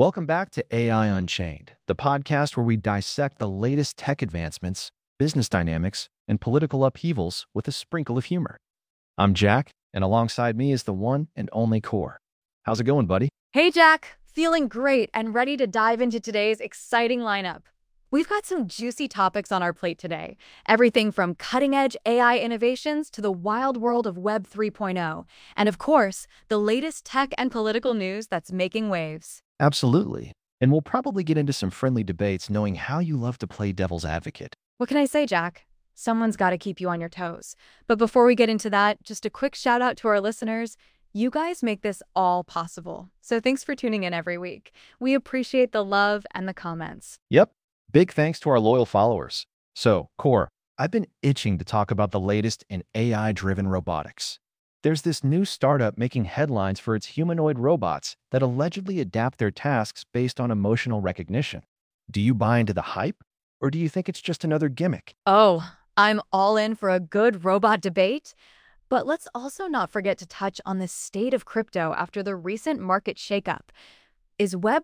Welcome back to AI Unchained, the podcast where we dissect the latest tech advancements, business dynamics, and political upheavals with a sprinkle of humor. I'm Jack, and alongside me is the one and only Core. How's it going, buddy? Hey Jack, feeling great and ready to dive into today's exciting lineup. We've got some juicy topics on our plate today. Everything from cutting-edge AI innovations to the wild world of Web 3.0. And of course, the latest tech and political news that's making waves. Absolutely. And we'll probably get into some friendly debates knowing how you love to play devil's advocate. What can I say, Jack? Someone's got to keep you on your toes. But before we get into that, just a quick shout out to our listeners. You guys make this all possible. So thanks for tuning in every week. We appreciate the love and the comments. Yep. Big thanks to our loyal followers. So, Core, I've been itching to talk about the latest in AI-driven robotics. There's this new startup making headlines for its humanoid robots that allegedly adapt their tasks based on emotional recognition. Do you buy into the hype, or do you think it's just another gimmick? Oh, I'm all in for a good robot debate. But let's also not forget to touch on the state of crypto after the recent market shakeup. Is Web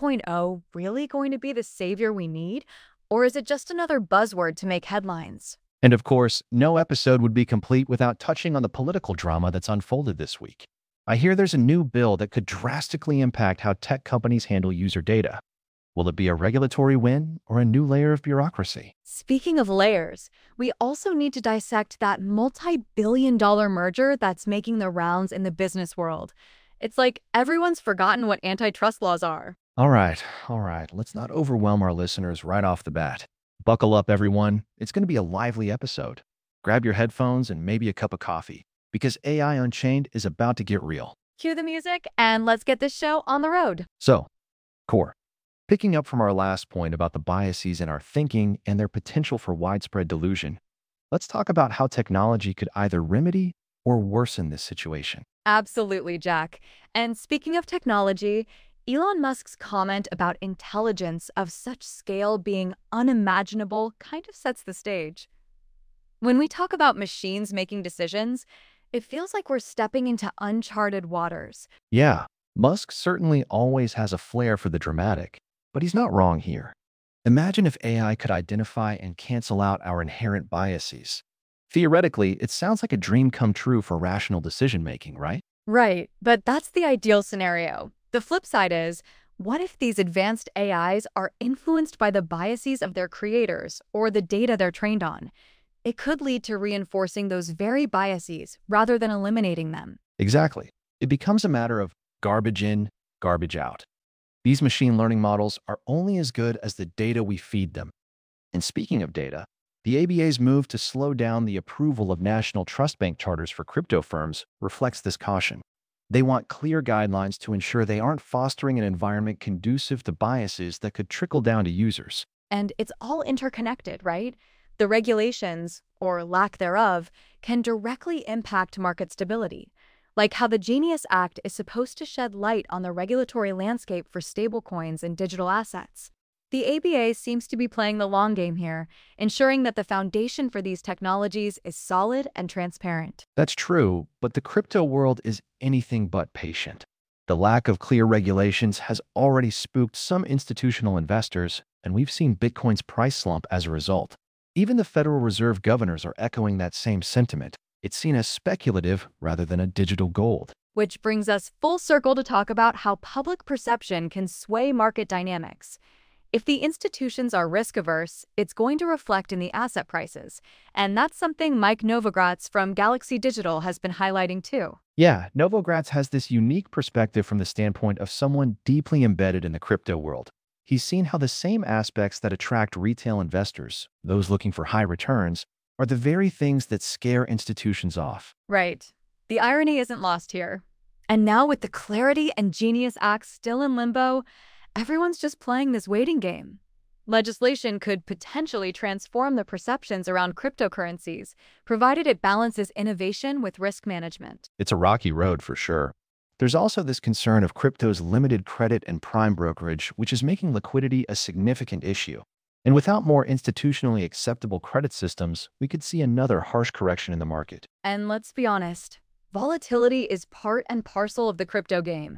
3.0 really going to be the savior we need, or is it just another buzzword to make headlines? And of course, no episode would be complete without touching on the political drama that's unfolded this week. I hear there's a new bill that could drastically impact how tech companies handle user data. Will it be a regulatory win or a new layer of bureaucracy? Speaking of layers, we also need to dissect that multi-billion-dollar merger that's making the rounds in the business world. It's like everyone's forgotten what antitrust laws are. All right. Let's not overwhelm our listeners right off the bat. Buckle up, everyone. It's going to be a lively episode. Grab your headphones and maybe a cup of coffee, because AI Unchained is about to get real. Cue the music, and let's get this show on the road. So, Core, picking up from our last point about the biases in our thinking and their potential for widespread delusion, let's talk about how technology could either remedy or worsen this situation. Absolutely, Jack. And speaking of technology, Elon Musk's comment about intelligence of such scale being unimaginable kind of sets the stage. When we talk about machines making decisions, it feels like we're stepping into uncharted waters. Yeah, Musk certainly always has a flair for the dramatic, but he's not wrong here. Imagine if AI could identify and cancel out our inherent biases. Theoretically, it sounds like a dream come true for rational decision-making, right? Right, but that's the ideal scenario. The flip side is, what if these advanced AIs are influenced by the biases of their creators or the data they're trained on? It could lead to reinforcing those very biases rather than eliminating them. Exactly. It becomes a matter of garbage in, garbage out. These machine learning models are only as good as the data we feed them. And speaking of data, the ABA's move to slow down the approval of national trust bank charters for crypto firms reflects this caution. They want clear guidelines to ensure they aren't fostering an environment conducive to biases that could trickle down to users. And it's all interconnected, right? The regulations, or lack thereof, can directly impact market stability, like how the Genius Act is supposed to shed light on the regulatory landscape for stablecoins and digital assets. The ABA seems to be playing the long game here, ensuring that the foundation for these technologies is solid and transparent. That's true, but the crypto world is anything but patient. The lack of clear regulations has already spooked some institutional investors, and we've seen Bitcoin's price slump as a result. Even the Federal Reserve governors are echoing that same sentiment. It's seen as speculative rather than a digital gold. Which brings us full circle to talk about how public perception can sway market dynamics. If the institutions are risk-averse, it's going to reflect in the asset prices. And that's something Mike Novogratz from Galaxy Digital has been highlighting too. Yeah, Novogratz has this unique perspective from the standpoint of someone deeply embedded in the crypto world. He's seen how the same aspects that attract retail investors, those looking for high returns, are the very things that scare institutions off. Right. The irony isn't lost here. And now with the Clarity and Genius Acts still in limbo, everyone's just playing this waiting game. Legislation could potentially transform the perceptions around cryptocurrencies, provided it balances innovation with risk management. It's a rocky road for sure. There's also this concern of crypto's limited credit and prime brokerage, which is making liquidity a significant issue. And without more institutionally acceptable credit systems, we could see another harsh correction in the market. And let's be honest, volatility is part and parcel of the crypto game.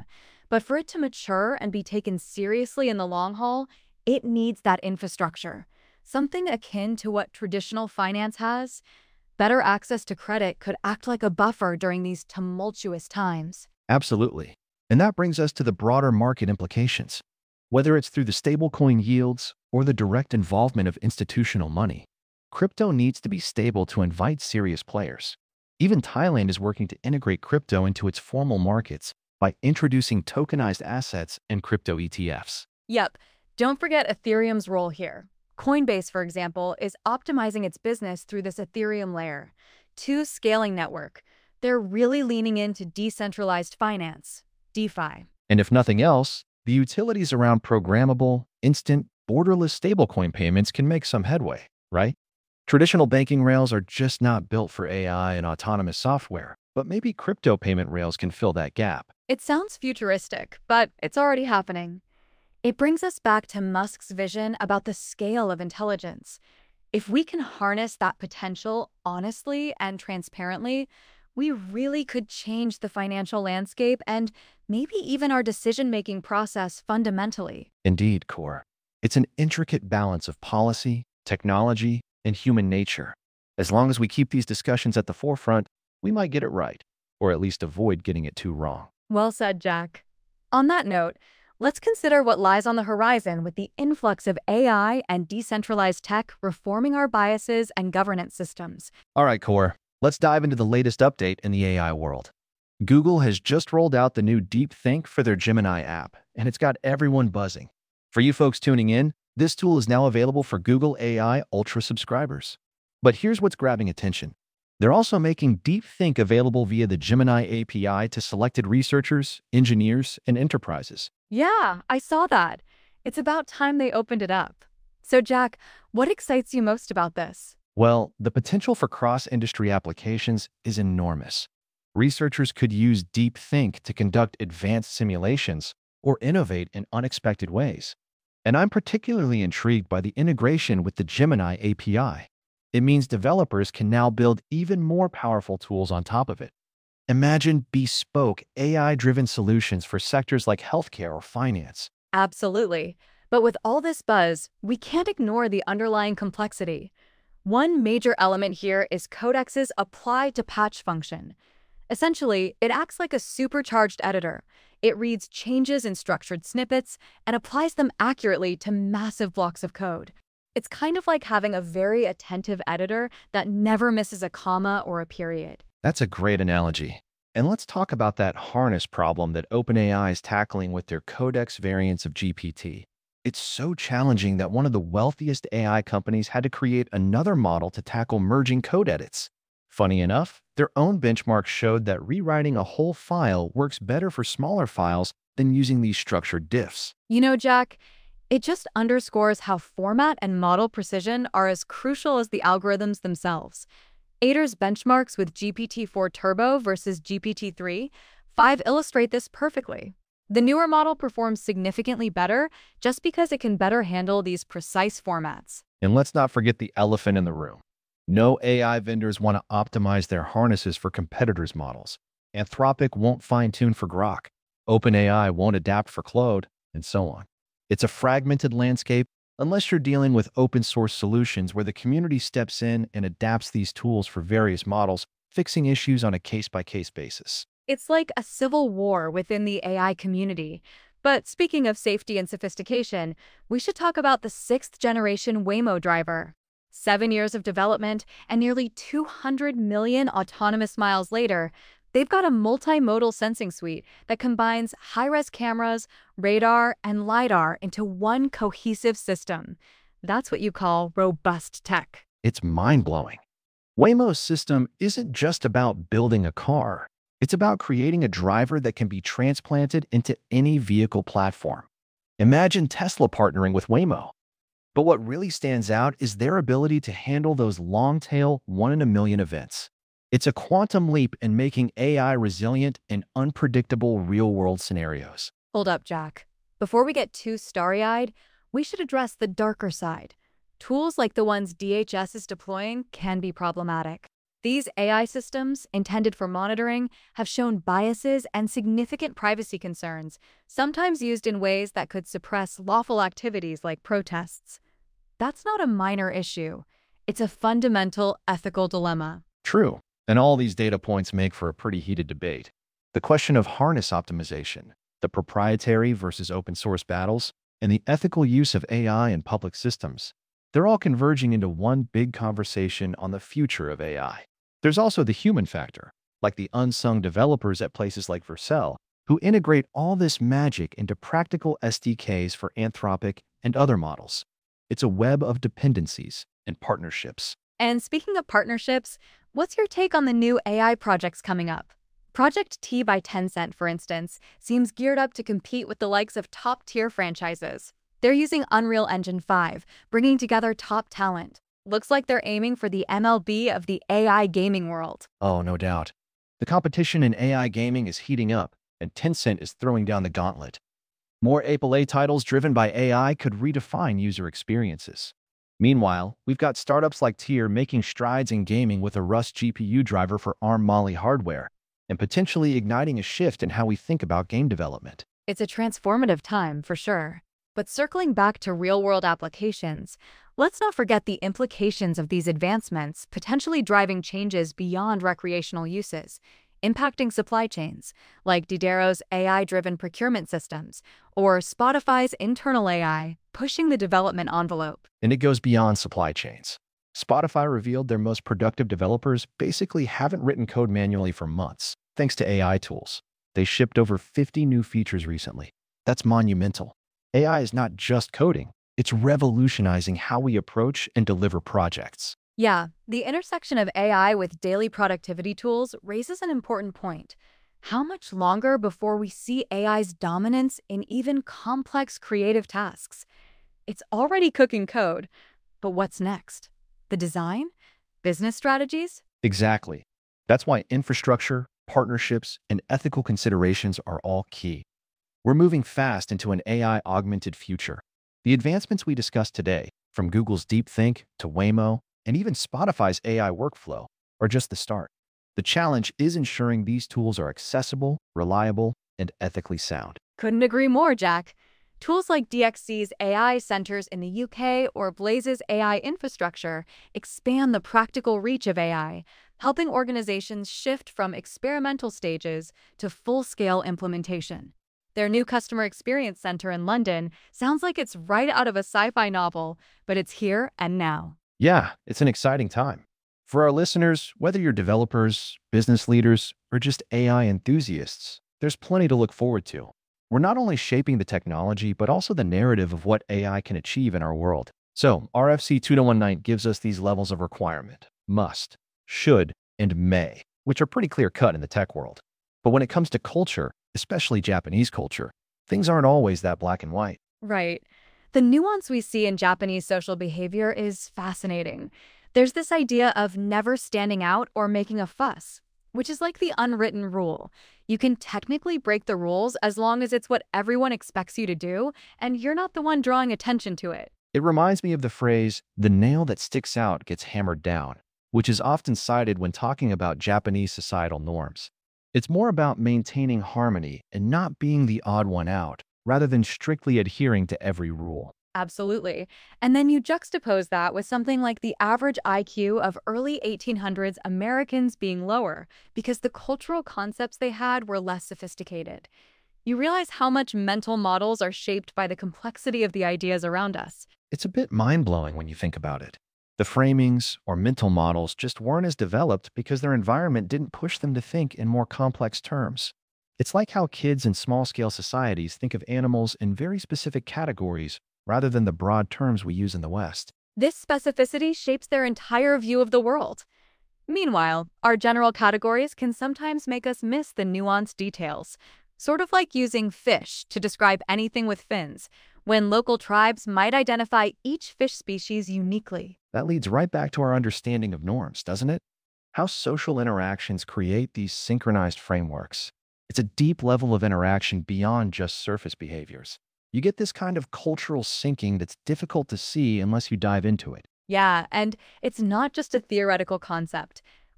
But for it to mature and be taken seriously in the long haul, it needs that infrastructure. Something akin to what traditional finance has. Better access to credit could act like a buffer during these tumultuous times. Absolutely. And that brings us to the broader market implications. Whether it's through the stablecoin yields or the direct involvement of institutional money, crypto needs to be stable to invite serious players. Even Thailand is working to integrate crypto into its formal markets by introducing tokenized assets and crypto ETFs. Yep, don't forget Ethereum's role here. Coinbase, for example, is optimizing its business through this Ethereum layer. Two scaling network. They're really leaning into decentralized finance, DeFi. And if nothing else, the utilities around programmable, instant, borderless stablecoin payments can make some headway, right? Traditional banking rails are just not built for AI and autonomous software, but maybe crypto payment rails can fill that gap. It sounds futuristic, but it's already happening. It brings us back to Musk's vision about the scale of intelligence. If we can harness that potential honestly and transparently, we really could change the financial landscape and maybe even our decision-making process fundamentally. Indeed, Core. It's an intricate balance of policy, technology, and human nature. As long as we keep these discussions at the forefront, we might get it right, or at least avoid getting it too wrong. Well said, Jack. On that note, let's consider what lies on the horizon with the influx of AI and decentralized tech reforming our biases and governance systems. All right, Core. Let's dive into the latest update in the AI world. Google has just rolled out the new DeepThink for their Gemini app, and it's got everyone buzzing. For you folks tuning in, this tool is now available for Google AI Ultra subscribers. But here's what's grabbing attention. They're also making DeepThink available via the Gemini API to selected researchers, engineers, and enterprises. Yeah, I saw that. It's about time they opened it up. So, Jack, what excites you most about this? Well, the potential for cross-industry applications is enormous. Researchers could use DeepThink to conduct advanced simulations or innovate in unexpected ways. And I'm particularly intrigued by the integration with the Gemini API. It means developers can now build even more powerful tools on top of it. Imagine bespoke AI-driven solutions for sectors like healthcare or finance. Absolutely. But with all this buzz, we can't ignore the underlying complexity. One major element here is Codex's apply to patch function. Essentially, it acts like a supercharged editor. It reads changes in structured snippets and applies them accurately to massive blocks of code. It's kind of like having a very attentive editor that never misses a comma or a period. That's a great analogy. And let's talk about that harness problem that OpenAI is tackling with their Codex variants of GPT. It's so challenging that one of the wealthiest AI companies had to create another model to tackle merging code edits. Funny enough, their own benchmark showed that rewriting a whole file works better for smaller files than using these structured diffs. You know, Jack, it just underscores how format and model precision are as crucial as the algorithms themselves. Ader's benchmarks with GPT-4 Turbo versus GPT-3, 5 illustrate this perfectly. The newer model performs significantly better just because it can better handle these precise formats. And let's not forget the elephant in the room. No AI vendors want to optimize their harnesses for competitors' models. Anthropic won't fine-tune for Grok. OpenAI won't adapt for Claude, and so on. It's a fragmented landscape unless you're dealing with open-source solutions where the community steps in and adapts these tools for various models, fixing issues on a case-by-case basis. It's like a civil war within the AI community. But speaking of safety and sophistication, we should talk about the 6th-generation Waymo driver. 7 years of development and nearly 200 million autonomous miles later, they've got a multimodal sensing suite that combines high-res cameras, radar, and LiDAR into one cohesive system. That's what you call robust tech. It's mind-blowing. Waymo's system isn't just about building a car. It's about creating a driver that can be transplanted into any vehicle platform. Imagine Tesla partnering with Waymo. But what really stands out is their ability to handle those long-tail one-in-a-million events. It's a quantum leap in making AI resilient in unpredictable real-world scenarios. Hold up, Jack. Before we get too starry-eyed, we should address the darker side. Tools like the ones DHS is deploying can be problematic. These AI systems, intended for monitoring, have shown biases and significant privacy concerns, sometimes used in ways that could suppress lawful activities like protests. That's not a minor issue. It's a fundamental ethical dilemma. True, and all these data points make for a pretty heated debate. The question of harness optimization, the proprietary versus open source battles, and the ethical use of AI in public systems, they're all converging into one big conversation on the future of AI. There's also the human factor, like the unsung developers at places like Vercel, who integrate all this magic into practical SDKs for Anthropic and other models. It's a web of dependencies and partnerships. And speaking of partnerships, what's your take on the new AI projects coming up? Project T by Tencent, for instance, seems geared up to compete with the likes of top-tier franchises. They're using Unreal Engine 5, bringing together top talent. Looks like they're aiming for the MLB of the AI gaming world. Oh, no doubt. The competition in AI gaming is heating up, and Tencent is throwing down the gauntlet. More AAA titles driven by AI could redefine user experiences. Meanwhile, we've got startups like Tier making strides in gaming with a Rust GPU driver for ARM Mali hardware, and potentially igniting a shift in how we think about game development. It's a transformative time, for sure. But circling back to real-world applications, let's not forget the implications of these advancements potentially driving changes beyond recreational uses, impacting supply chains, like Didero's AI-driven procurement systems, or Spotify's internal AI, pushing the development envelope. And it goes beyond supply chains. Spotify revealed their most productive developers basically haven't written code manually for months, thanks to AI tools. They shipped over 50 new features recently. That's monumental. AI is not just coding, it's revolutionizing how we approach and deliver projects. Yeah, the intersection of AI with daily productivity tools raises an important point. How much longer before we see AI's dominance in even complex creative tasks? It's already cooking code, but what's next? The design? Business strategies? Exactly. That's why infrastructure, partnerships, and ethical considerations are all key. We're moving fast into an AI-augmented future. The advancements we discussed today, from Google's DeepThink to Waymo, and even Spotify's AI workflow, are just the start. The challenge is ensuring these tools are accessible, reliable, and ethically sound. Couldn't agree more, Jack. Tools like DXC's AI centers in the UK or Blaze's AI infrastructure expand the practical reach of AI, helping organizations shift from experimental stages to full-scale implementation. Their new customer experience center in London sounds like it's right out of a sci-fi novel, but it's here and now. Yeah, it's an exciting time. For our listeners, whether you're developers, business leaders, or just AI enthusiasts, there's plenty to look forward to. We're not only shaping the technology, but also the narrative of what AI can achieve in our world. So, RFC 2019 gives us these levels of requirement: must, should, and may, which are pretty clear-cut in the tech world. But when it comes to culture, especially Japanese culture, things aren't always that black and white. Right. The nuance we see in Japanese social behavior is fascinating. There's this idea of never standing out or making a fuss, which is like the unwritten rule. You can technically break the rules as long as it's what everyone expects you to do, and you're not the one drawing attention to it. It reminds me of the phrase, "the nail that sticks out gets hammered down," which is often cited when talking about Japanese societal norms. It's more about maintaining harmony and not being the odd one out, rather than strictly adhering to every rule. Absolutely. And then you juxtapose that with something like the average IQ of early 1800s Americans being lower because the cultural concepts they had were less sophisticated. You realize how much mental models are shaped by the complexity of the ideas around us. It's a bit mind-blowing when you think about it. The framings or mental models just weren't as developed because their environment didn't push them to think in more complex terms. It's like how kids in small-scale societies think of animals in very specific categories rather than the broad terms we use in the West. This specificity shapes their entire view of the world. Meanwhile, our general categories can sometimes make us miss the nuanced details, sort of like using fish to describe anything with fins, when local tribes might identify each fish species uniquely. That leads right back to our understanding of norms, doesn't it? How social interactions create these synchronized frameworks. It's a deep level of interaction beyond just surface behaviors. You get this kind of cultural syncing that's difficult to see unless you dive into it. Yeah, and it's not just a theoretical concept.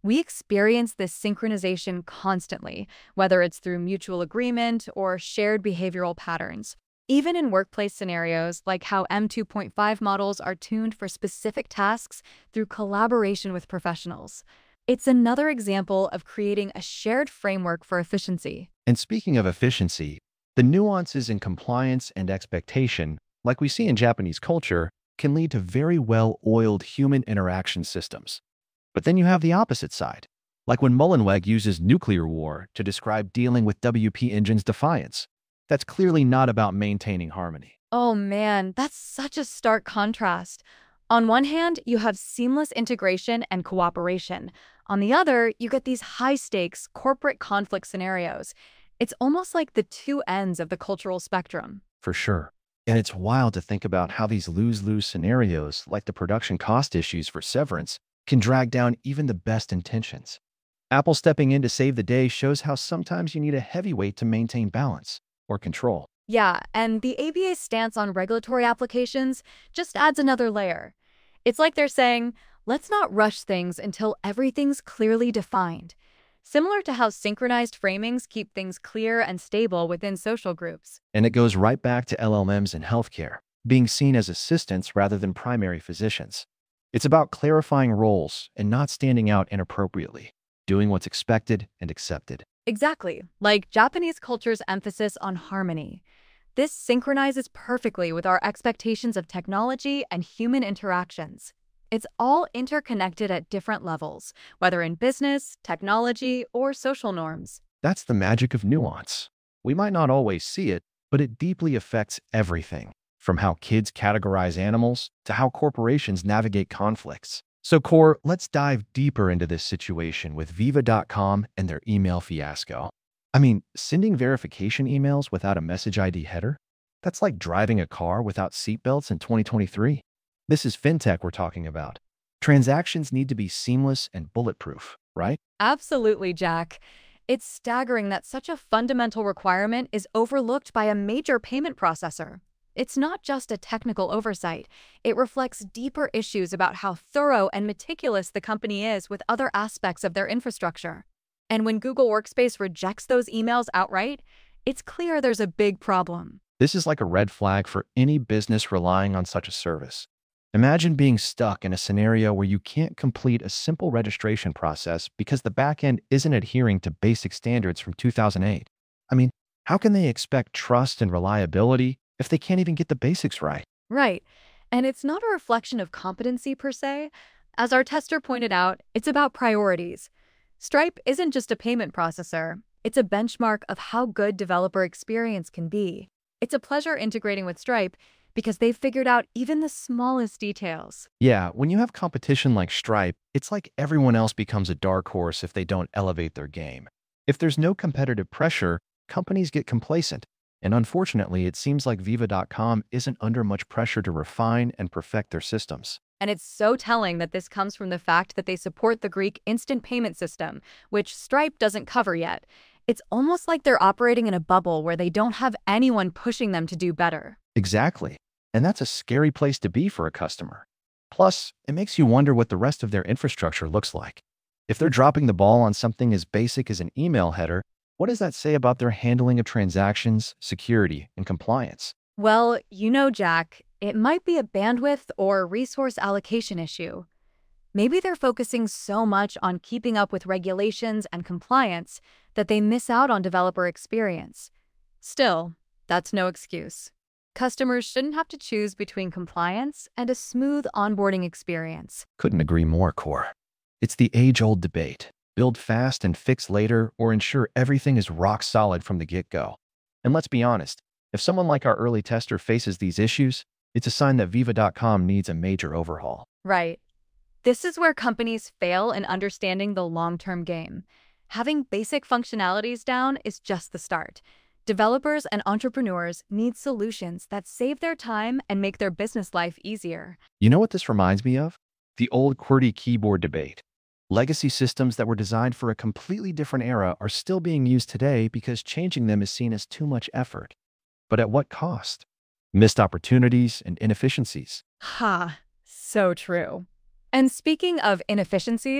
We experience this synchronization constantly, whether it's through mutual agreement or shared behavioral patterns. Even in workplace scenarios, like how M2.5 models are tuned for specific tasks through collaboration with professionals. It's another example of creating a shared framework for efficiency. And speaking of efficiency, the nuances in compliance and expectation, like we see in Japanese culture, can lead to very well-oiled human interaction systems. But then you have the opposite side, like when Mullenweg uses nuclear war to describe dealing with WP Engine's defiance. That's clearly not about maintaining harmony. Oh man, that's such a stark contrast. On one hand, you have seamless integration and cooperation. On the other, you get these high-stakes corporate conflict scenarios. It's almost like the two ends of the cultural spectrum. For sure. And it's wild to think about how these lose-lose scenarios, like the production cost issues for severance, can drag down even the best intentions. Apple stepping in to save the day shows how sometimes you need a heavyweight to maintain balance or control. Yeah, and the ABA's stance on regulatory applications just adds another layer. It's like they're saying, let's not rush things until everything's clearly defined. Similar to how synchronized framings keep things clear and stable within social groups. And it goes right back to LLMs in healthcare, being seen as assistants rather than primary physicians. It's about clarifying roles and not standing out inappropriately, doing what's expected and accepted. Exactly, like Japanese culture's emphasis on harmony. This synchronizes perfectly with our expectations of technology and human interactions. It's all interconnected at different levels, whether in business, technology, or social norms. That's the magic of nuance. We might not always see it, but it deeply affects everything, from how kids categorize animals to how corporations navigate conflicts. So, Core, let's dive deeper into this situation with Viva.com and their email fiasco. I mean, sending verification emails without a message ID header? That's like driving a car without seatbelts in 2023. This is fintech we're talking about. Transactions need to be seamless and bulletproof, right? Absolutely, Jack. It's staggering that such a fundamental requirement is overlooked by a major payment processor. It's not just a technical oversight. It reflects deeper issues about how thorough and meticulous the company is with other aspects of their infrastructure. And when Google Workspace rejects those emails outright, it's clear there's a big problem. This is like a red flag for any business relying on such a service. Imagine being stuck in a scenario where you can't complete a simple registration process because the backend isn't adhering to basic standards from 2008. I mean, how can they expect trust and reliability if they can't even get the basics right? Right. And it's not a reflection of competency per se. As our tester pointed out, it's about priorities. Stripe isn't just a payment processor. It's a benchmark of how good developer experience can be. It's a pleasure integrating with Stripe because they've figured out even the smallest details. Yeah, when you have competition like Stripe, it's like everyone else becomes a dark horse if they don't elevate their game. If there's no competitive pressure, companies get complacent. And unfortunately, it seems like Viva.com isn't under much pressure to refine and perfect their systems. And it's so telling that this comes from the fact that they support the Greek instant payment system, which Stripe doesn't cover yet. It's almost like they're operating in a bubble where they don't have anyone pushing them to do better. Exactly. And that's a scary place to be for a customer. Plus, it makes you wonder what the rest of their infrastructure looks like. If they're dropping the ball on something as basic as an email header, what does that say about their handling of transactions, security, and compliance? Well, Jack, it might be a bandwidth or resource allocation issue. Maybe they're focusing so much on keeping up with regulations and compliance that they miss out on developer experience. Still, that's no excuse. Customers shouldn't have to choose between compliance and a smooth onboarding experience. Couldn't agree more, Core. It's the age-old debate. Build fast and fix later, or ensure everything is rock solid from the get-go. And let's be honest, if someone like our early tester faces these issues, it's a sign that Viva.com needs a major overhaul. Right. This is where companies fail in understanding the long-term game. Having basic functionalities down is just the start. Developers and entrepreneurs need solutions that save their time and make their business life easier. You know what this reminds me of? The old QWERTY keyboard debate. Legacy systems that were designed for a completely different era are still being used today because changing them is seen as too much effort. But at what cost? Missed opportunities and inefficiencies. Ha, so true. And speaking of inefficiencies,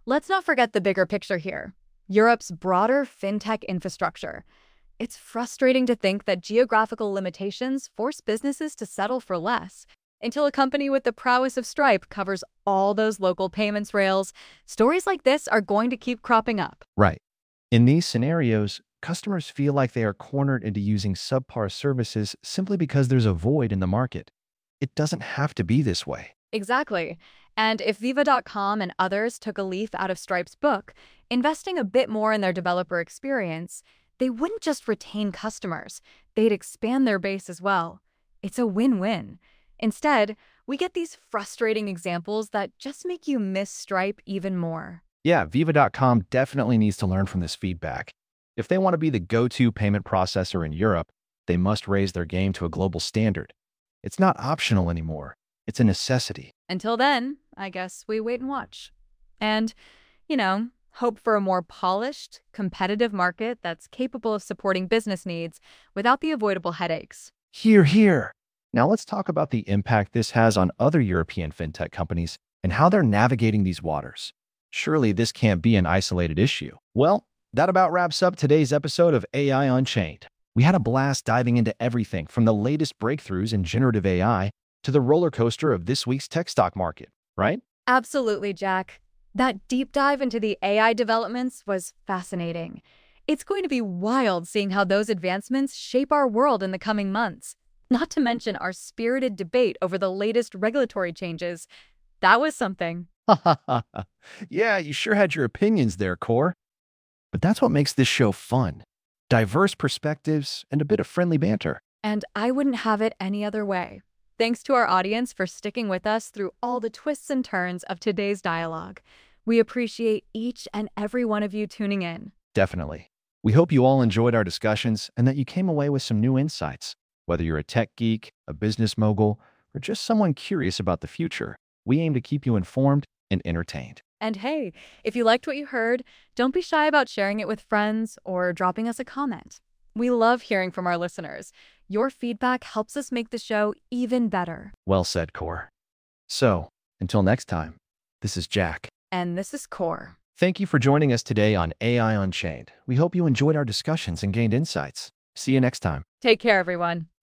Let's not forget the bigger picture here: Europe's broader fintech infrastructure. It's frustrating to think that geographical limitations force businesses to settle for less. Until a company with the prowess of Stripe covers all those local payments rails, stories like this are going to keep cropping up. Right. In these scenarios, customers feel like they are cornered into using subpar services simply because there's a void in the market. It doesn't have to be this way. Exactly. And if Viva.com and others took a leaf out of Stripe's book, investing a bit more in their developer experience, they wouldn't just retain customers, they'd expand their base as well. It's a win-win. Instead, we get these frustrating examples that just make you miss Stripe even more. Yeah, Viva.com definitely needs to learn from this feedback. If they want to be the go-to payment processor in Europe, they must raise their game to a global standard. It's not optional anymore. It's a necessity. Until then, I guess we wait and watch. And, hope for a more polished, competitive market that's capable of supporting business needs without the avoidable headaches. Here, here. Now let's talk about the impact this has on other European fintech companies and how they're navigating these waters. Surely this can't be an isolated issue. Well, that about wraps up today's episode of AI Unchained. We had a blast diving into everything from the latest breakthroughs in generative AI to the roller coaster of this week's tech stock market, right? Absolutely, Jack. That deep dive into the AI developments was fascinating. It's going to be wild seeing how those advancements shape our world in the coming months. Not to mention our spirited debate over the latest regulatory changes. That was something. Yeah, you sure had your opinions there, Core. But that's what makes this show fun. Diverse perspectives and a bit of friendly banter. And I wouldn't have it any other way. Thanks to our audience for sticking with us through all the twists and turns of today's dialogue. We appreciate each and every one of you tuning in. Definitely. We hope you all enjoyed our discussions and that you came away with some new insights. Whether you're a tech geek, a business mogul, or just someone curious about the future, we aim to keep you informed and entertained. And hey, if you liked what you heard, don't be shy about sharing it with friends or dropping us a comment. We love hearing from our listeners. Your feedback helps us make the show even better. Well said, Core. So, until next time, this is Jack. And this is Core. Thank you for joining us today on AI Unchained. We hope you enjoyed our discussions and gained insights. See you next time. Take care, everyone.